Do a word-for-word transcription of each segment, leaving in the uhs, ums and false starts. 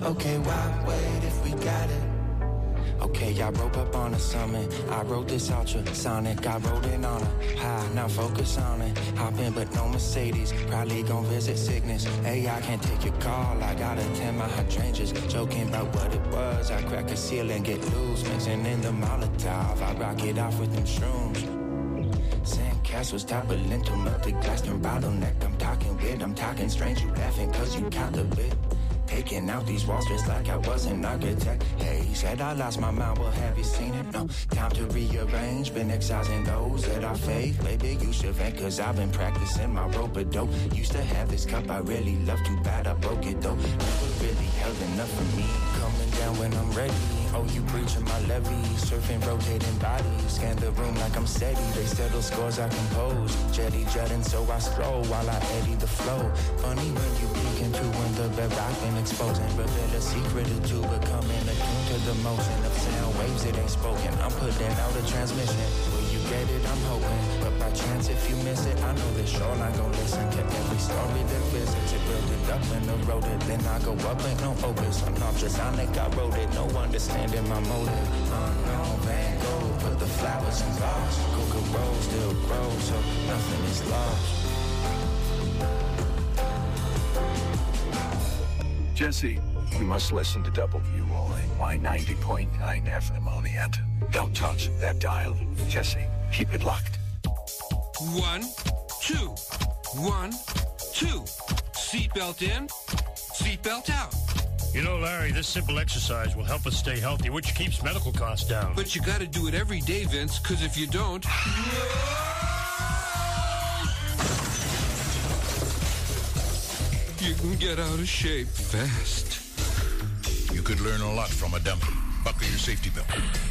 Okay, why wait if we got it? Okay, I rope up on a summit. I wrote this ultrasonic. I wrote it on a high. Now focus on it. Hop in, but no Mercedes. Probably gon' visit sickness. Hey, I can't take your call. I gotta tend my hydrangeas. Joking about what it was. I crack a seal and get loose. Mixing in the Molotov. I rock it off with them shrooms. Sandcastles, top of lintel, melted glass and bottleneck. I'm talking weird. I'm talking strange. You laughing cause you count the bit. Taking out these walls just like I was an architect. Hey, he said I lost my mind, well have you seen it? No, time to rearrange. Been excising those that are fake. Baby, you should vent cause I've been practicing my rope-a-dope. Used to have this cup I really love, too bad I broke it though. Never really held enough for me. Coming down when I'm ready. Oh, you breaching my levee. Surfing, rotating bodies. Scan the room like I'm steady. They settle scores I compose. Jetty jetting so I stroll while I eddy the flow. Funny when you peek into when the bedrock been exposed and reveal a secret or two, becoming attuned to the motion of sound waves it ain't spoken. I'm putting out a transmission. Will you get it? I'm hoping. But by chance if you miss it, I know the shoreline gon' listen to every story that visits. It built it up and eroded. Then I go up, ain't no opus. I'm ultrasonic, I wrote it. No understanding my motive. Unknown Van Gogh, put the flowers in vase. Coca Rose still grows, so nothing is lost. Jesse, you must listen to W O A Y ninety point nine F M only, and don't touch that dial. Jesse, keep it locked. One, two, one, two. Seatbelt in, seatbelt out. You know, Larry, this simple exercise will help us stay healthy, which keeps medical costs down. But you gotta do it every day, Vince, because if you don't... you can get out of shape fast. You could learn a lot from a dummy. Buckle your safety belt.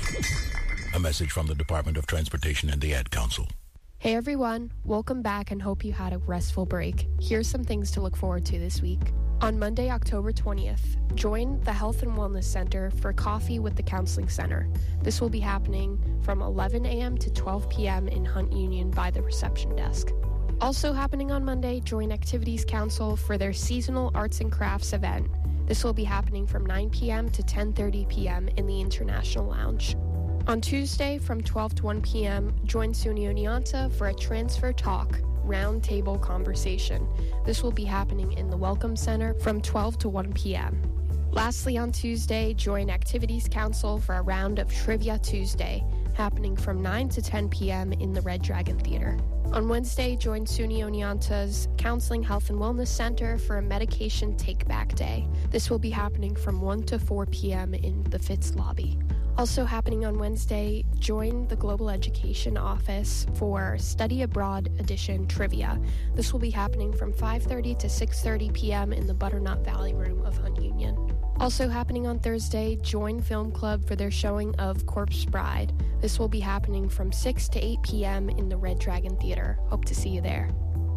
A message from the Department of Transportation and the Ad Council. Hey everyone, welcome back and hope you had a restful break. Here's some things to look forward to this week. On Monday, October twentieth, join the Health and Wellness Center for Coffee with the Counseling Center. This will be happening from eleven a.m. to twelve p.m. in Hunt Union by the reception desk. Also happening on Monday, join Activities Council for their seasonal arts and crafts event. This will be happening from nine p.m. to ten thirty p.m. in the International Lounge. On Tuesday, from twelve to one p.m., join SUNY Oneonta for a Transfer Talk roundtable conversation. This will be happening in the Welcome Center from twelve to one p.m. Lastly, on Tuesday, join Activities Council for a round of Trivia Tuesday, happening from nine to ten p.m. in the Red Dragon Theater. On Wednesday, join SUNY Oneonta's Counseling Health and Wellness Center for a Medication Take-Back Day. This will be happening from one to four p.m. in the Fitz lobby. Also happening on Wednesday, join the Global Education Office for Study Abroad Edition Trivia. This will be happening from five thirty to six thirty p.m. in the Butternut Valley Room of Hunt Union. Also happening on Thursday, join Film Club for their showing of Corpse Bride. This will be happening from six to eight p.m. in the Red Dragon Theater. Hope to see you there.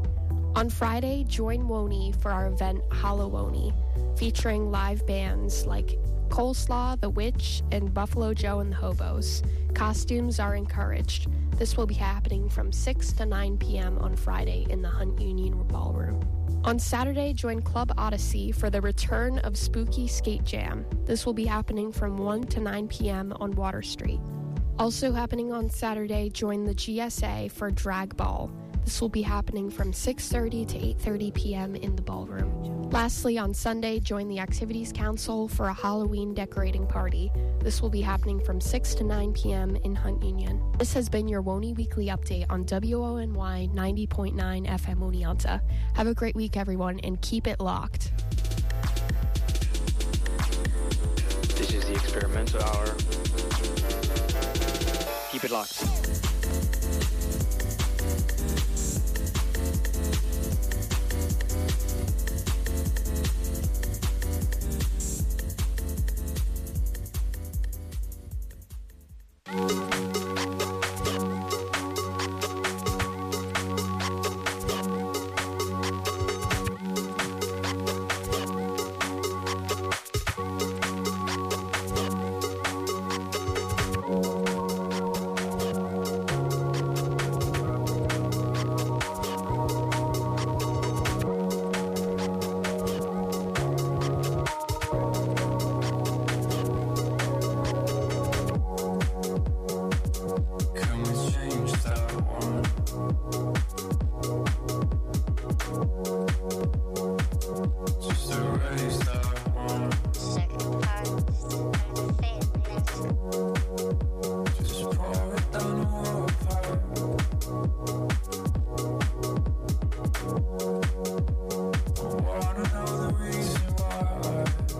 On Friday, join Woney for our event Hallowoni, featuring live bands like Coleslaw, The Witch, and Buffalo Joe and the Hobos. Costumes are encouraged. This will be happening from six to nine p.m. on Friday in the Hunt Union Ballroom. On Saturday, join Club Odyssey for the return of Spooky Skate Jam. This will be happening from one to nine p.m. on Water Street. Also happening on Saturday, join the G S A for Drag Ball. This will be happening from six thirty to eight thirty p.m. in the ballroom. Lastly, on Sunday, join the Activities Council for a Halloween decorating party. This will be happening from six to nine p.m. in Hunt Union. This has been your Woney Weekly Update on W O N Y ninety point nine F M Oneonta. Have a great week, everyone, and keep it locked. This is the Experimental Hour. Keep it locked.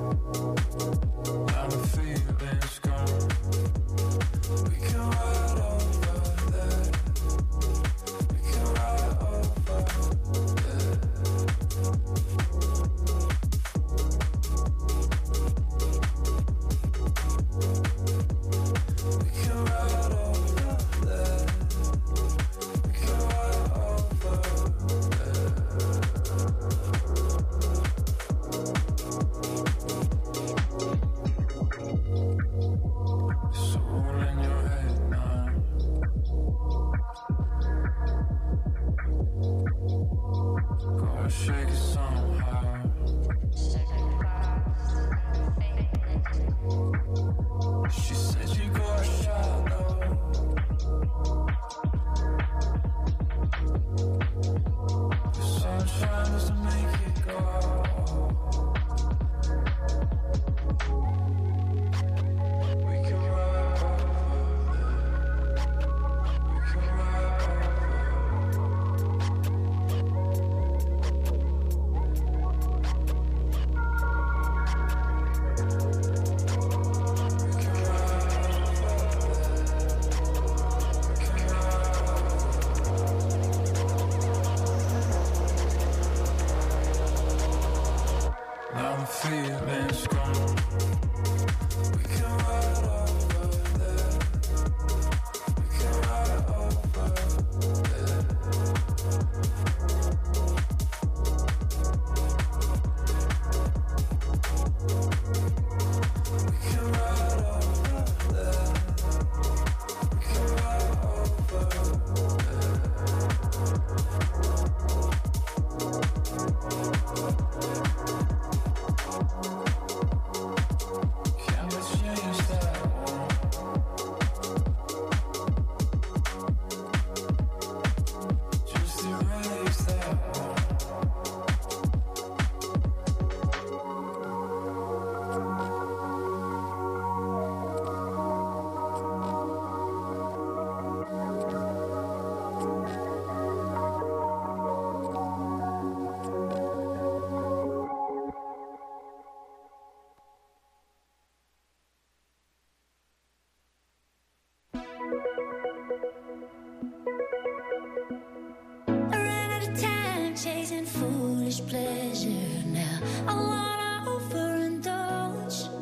Chasing foolish pleasure now. I wanna overindulge.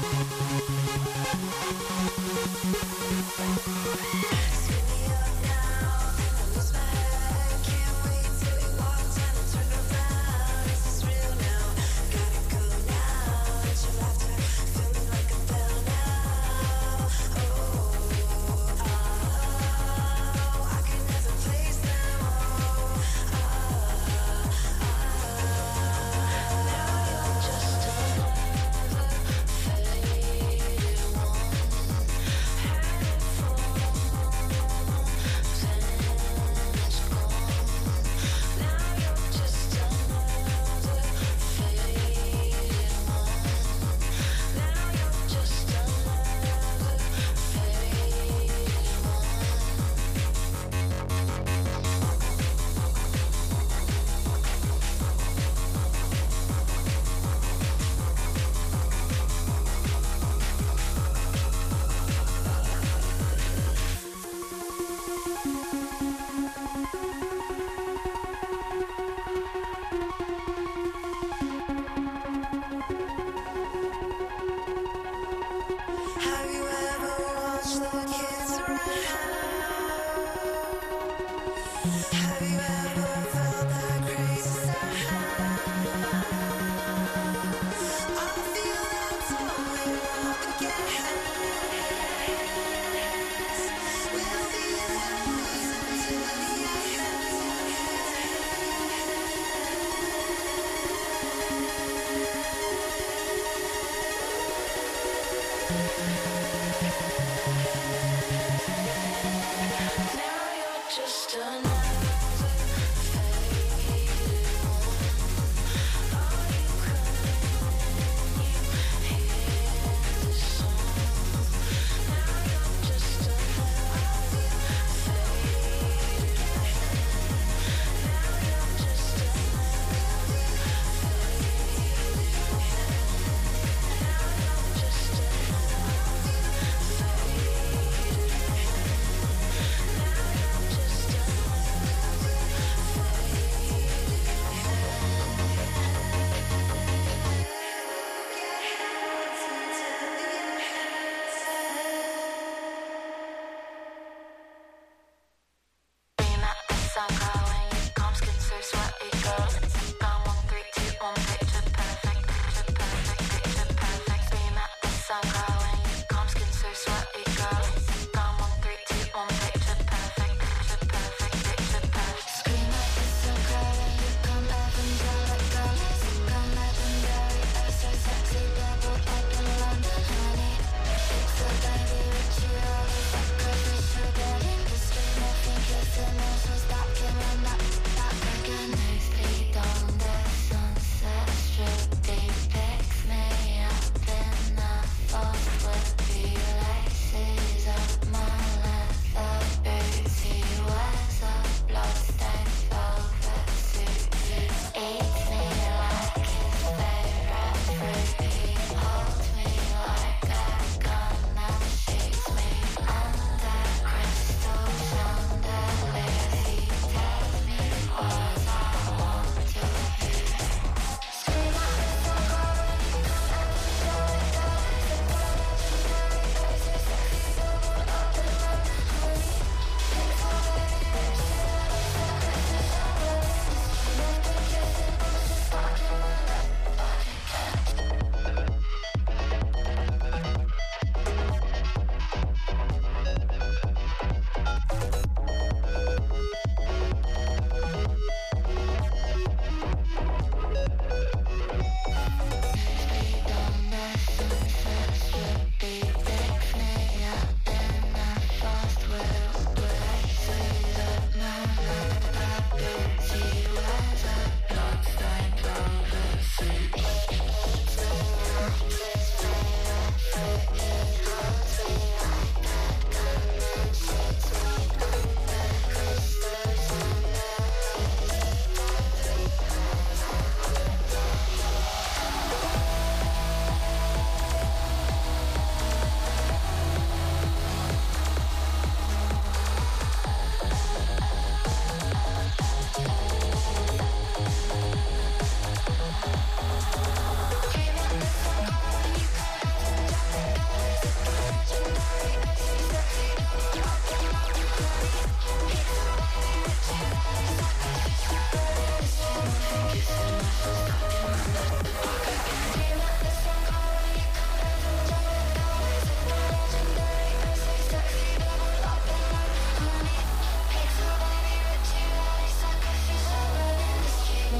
Stop killing that, that again. Move, please, don't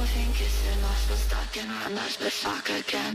Morphine kissing off, so stuck and run, that's the shock again.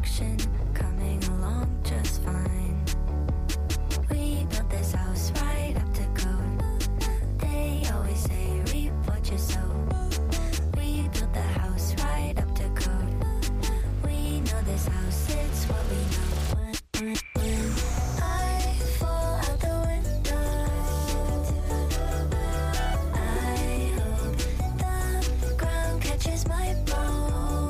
construction, coming along just fine. We built this house right up to code. They always say reap what you sow. We built the house right up to code. We know this house, it's what we know. When I fall out the window, I hope the ground catches my bones,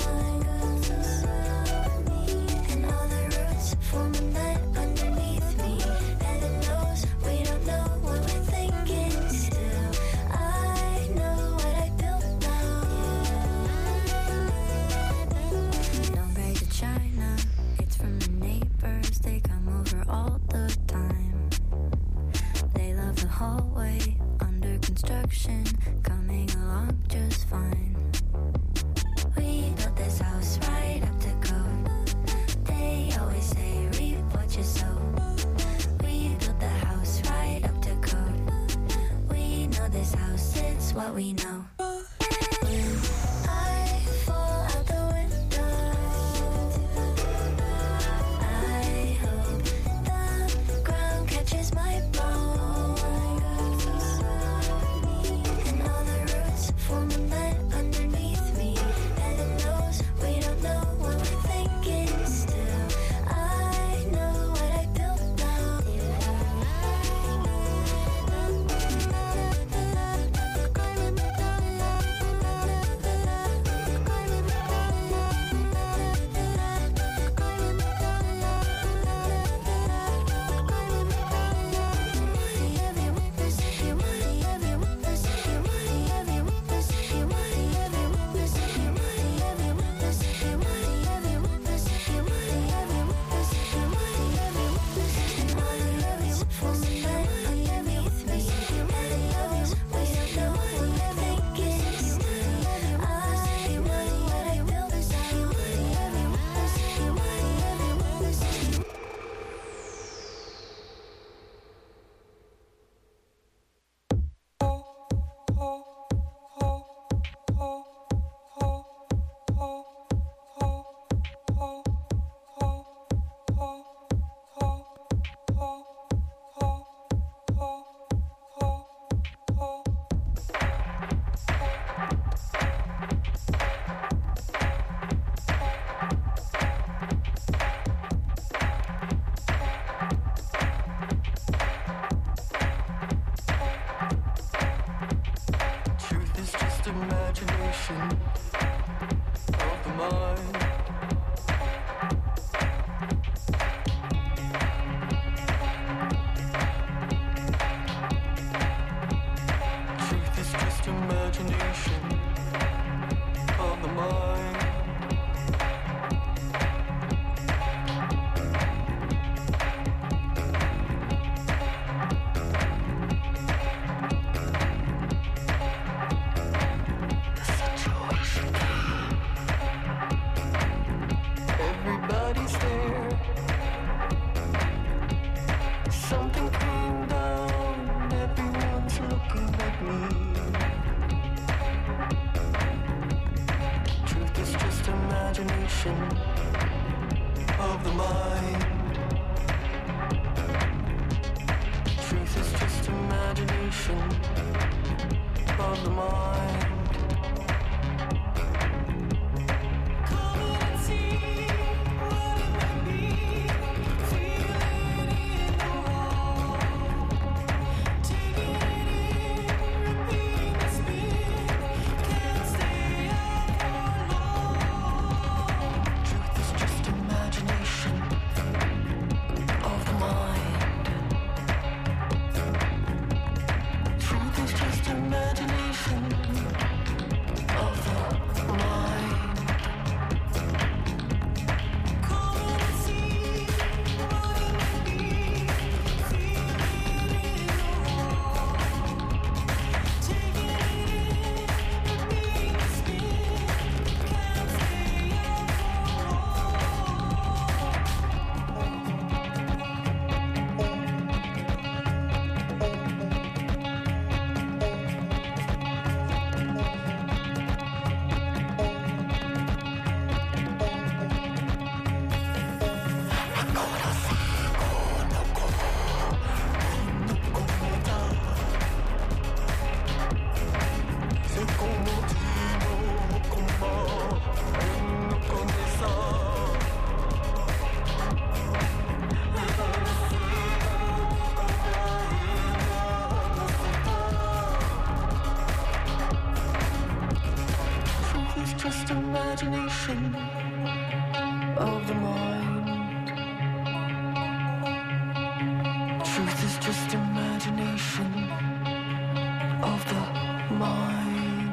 and all the roots form a net underneath me. Heaven knows we don't know what we're thinking. Still, I know what I built now. Don't break the china, it's from the neighbors. They come over all the time. They love the hallway under construction, coming along just fine. We built this house right up to code. They always say reap what you sow. We built the house right up to code. We know this house, it's what we know. When I fall out the window, I hope the ground catches my bones, and all the roots form a net underneath me. Heaven knows we don't know what we're thinking. Still, I know what I built now. Truth is just imagination of the mind. Truth is just imagination of the mind. Everybody's there. Something came down. Everyone's looking at me. Truth is just imagination of the mind. Truth is just imagination of the mind. Truth is just imagination imagination of the mind. Truth is just imagination of the mind.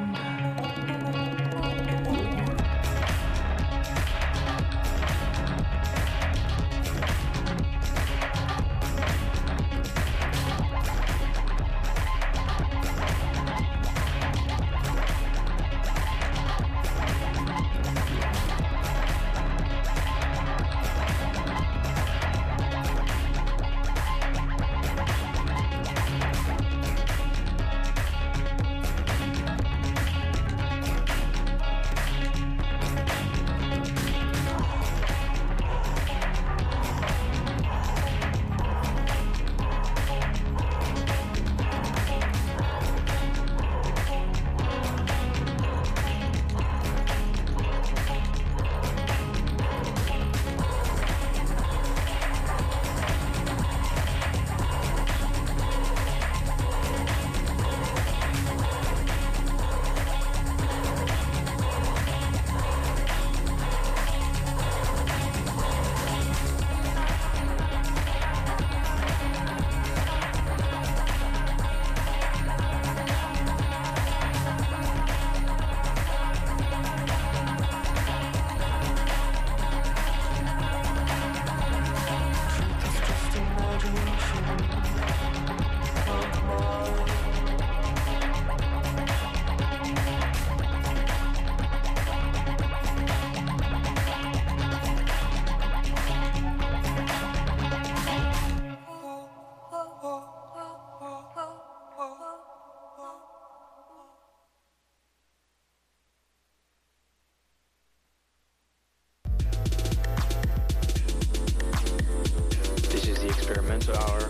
Experimental hour.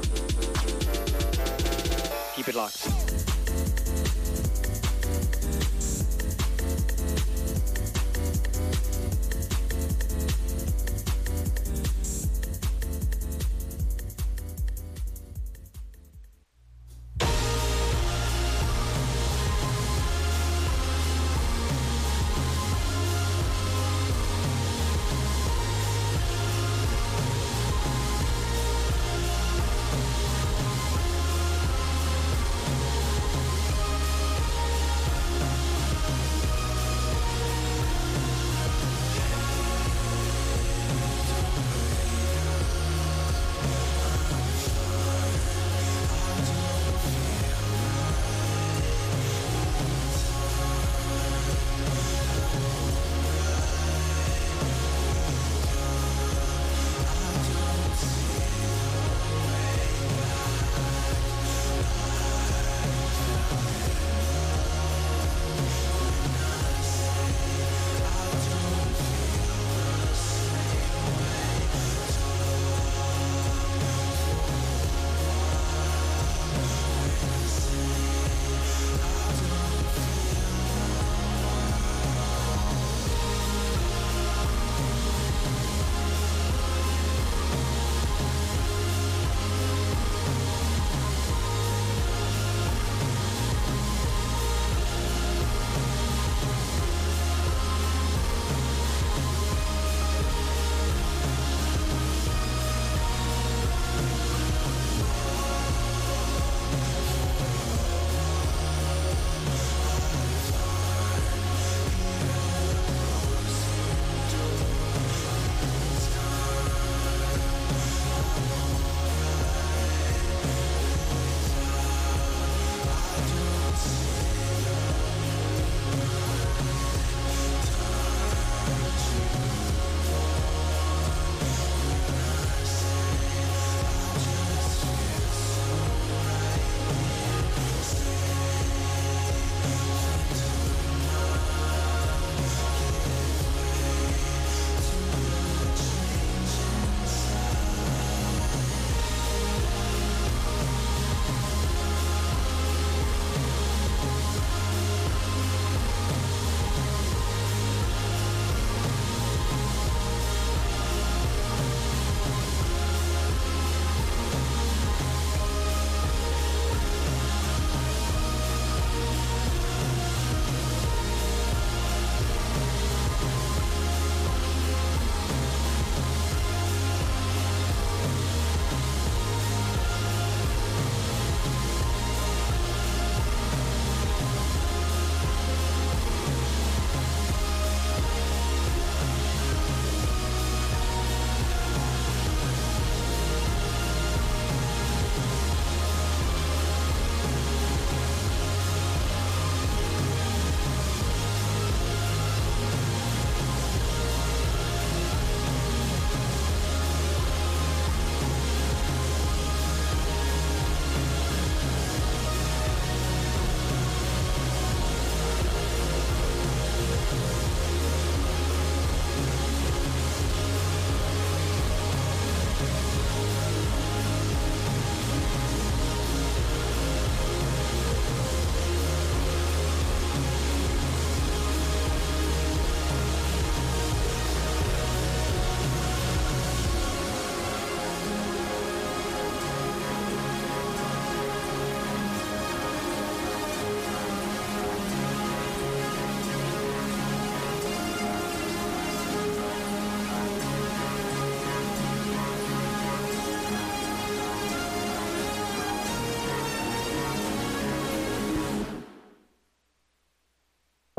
Keep it locked.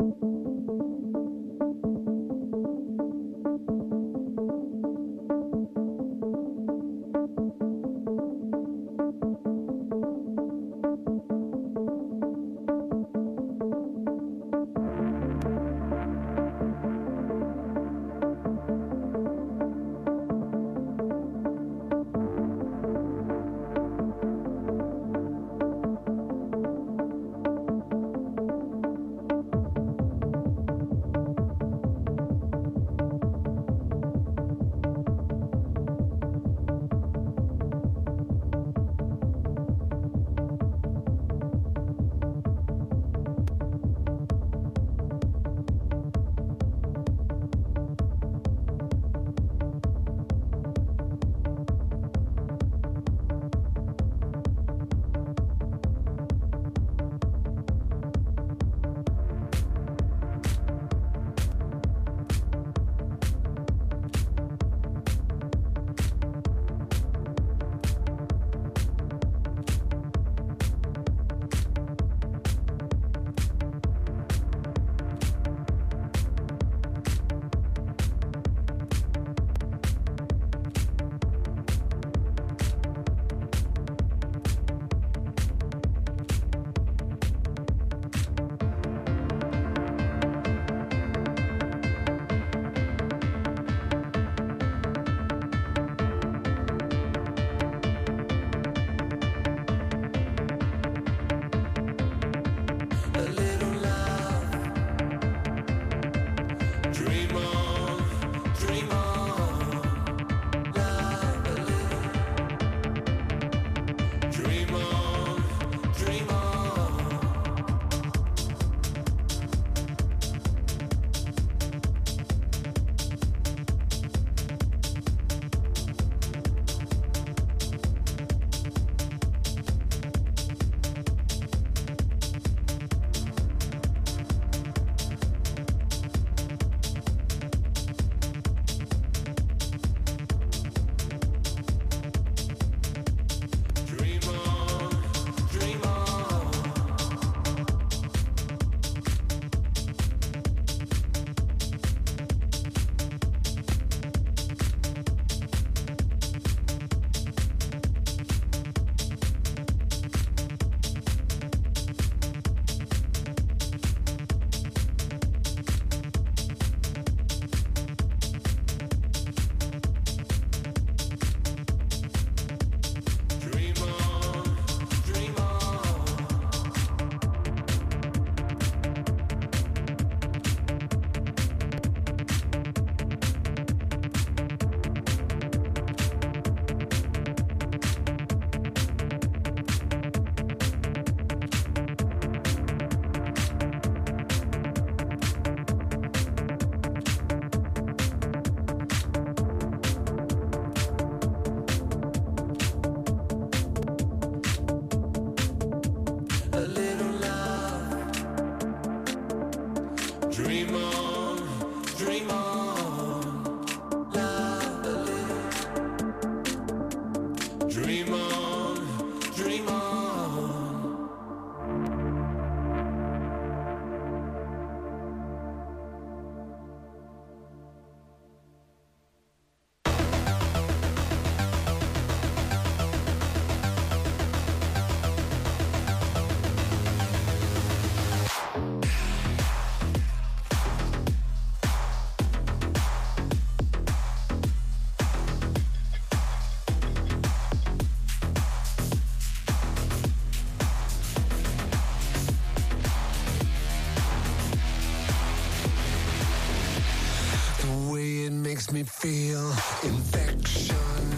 makes me feel infection.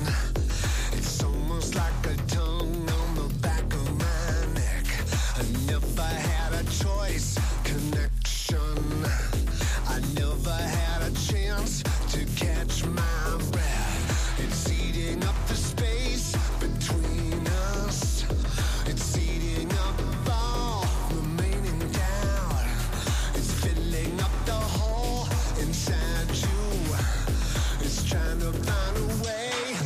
It's almost like a tongue on the back of my neck. I never had a choice, connection. I never had a chance to catch my breath. It's eating up the space between us. It's eating up all remaining doubt. It's filling up the hole inside you. It's trying to find a way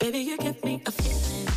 Baby, you give me a feeling.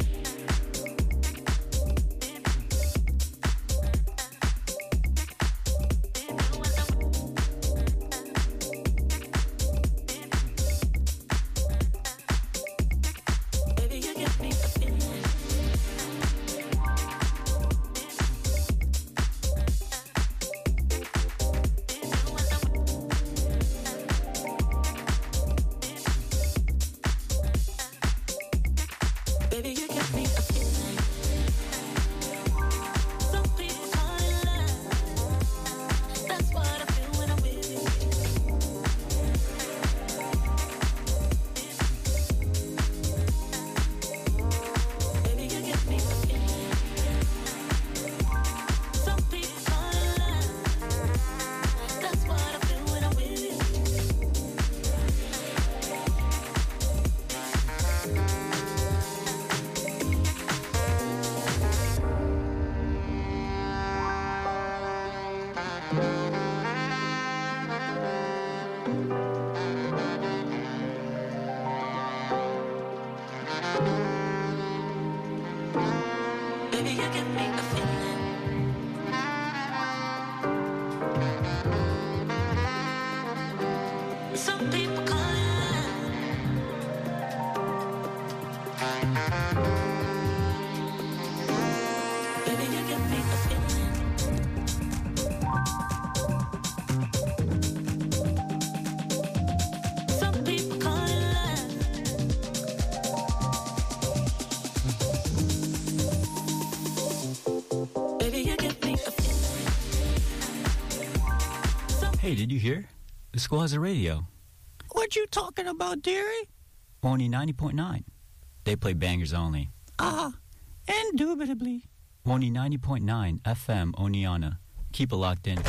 Hey, did you hear? The school has a radio. What you talking about, dearie? Only ninety point nine. They play bangers only. Ah, indubitably. Only ninety point nine F M Oneonta. Keep it locked in.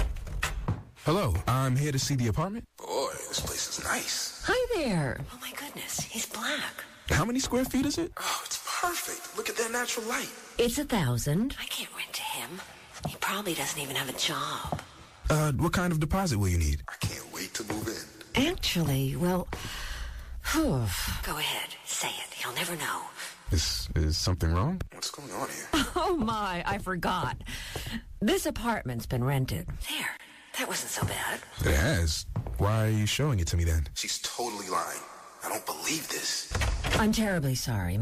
Hello, I'm here to see the apartment. Boy, this place is nice. Hi there. Oh, my goodness. He's black. How many square feet is it? Oh, it's perfect. Look at that natural light. It's a thousand. I can't rent to him. He probably doesn't even have a job. Uh, what kind of deposit will you need? I can't wait to move in. Actually, well, whew. Go ahead. Say it. He'll never know. Is, is something wrong? What's going on here? Oh, my. I forgot. This apartment's been rented. There. That wasn't so bad. It has. Why are you showing it to me then? She's totally lying. I don't believe this. I'm terribly sorry.